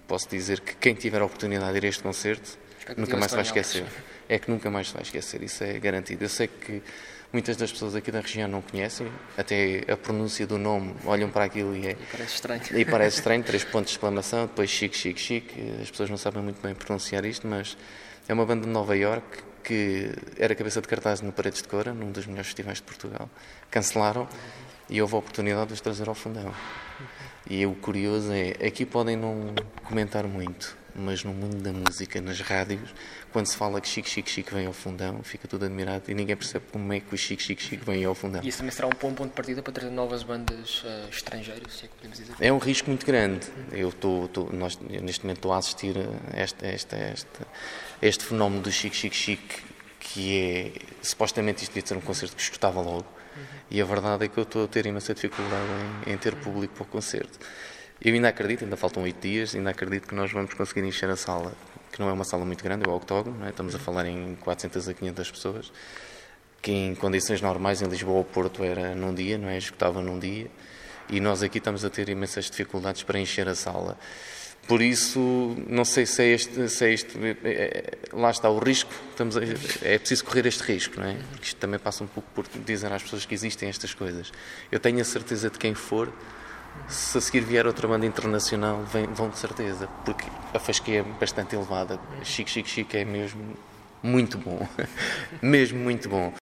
posso dizer que quem tiver a oportunidade de ir a este concerto nunca mais se vai esquecer. É que nunca mais se vai esquecer, isso é garantido. Eu sei que muitas das pessoas aqui da região não conhecem, até a pronúncia do nome, olham para aquilo e parece estranho. E parece estranho, 3 pontos de exclamação, depois chique, chique, chique. As pessoas não sabem muito bem pronunciar isto, mas é uma banda de Nova Iorque que era cabeça de cartaz no Paredes de Cora, num dos melhores festivais de Portugal. Cancelaram e houve a oportunidade de os trazer ao Fundão. E o curioso é, aqui podem não comentar muito, mas no mundo da música, nas rádios, quando se fala que Chique, Chique, Chique vem ao Fundão, fica tudo admirado e ninguém percebe como é que o Chique, Chique, Chique vem ao Fundão. E isso também será um bom ponto de partida para trazer novas bandas estrangeiras, se é que podemos dizer? É um risco muito grande. Eu neste momento estou a assistir a este fenómeno do Chique, Chique, Chique, que é, supostamente isto devia ser um concerto que escutava logo, e a verdade é que eu estou a ter imensa dificuldade em ter público para o concerto. Eu ainda acredito, ainda faltam 8 dias, ainda acredito que nós vamos conseguir encher a sala, que não é uma sala muito grande, é o octógono, não é? Estamos a falar em 400 a 500 pessoas, que em condições normais em Lisboa ou Porto era num dia, não é? Escutava num dia, e nós aqui estamos a ter imensas dificuldades para encher a sala. Por isso, não sei se é este lá está o risco, é preciso correr este risco, não é? Porque isto também passa um pouco por dizer às pessoas que existem estas coisas. Eu tenho a certeza de quem for, se a seguir vier outra banda internacional, vão de certeza, porque a fasquia é bastante elevada. Chique, Chique, Chique é mesmo muito bom, mesmo muito bom.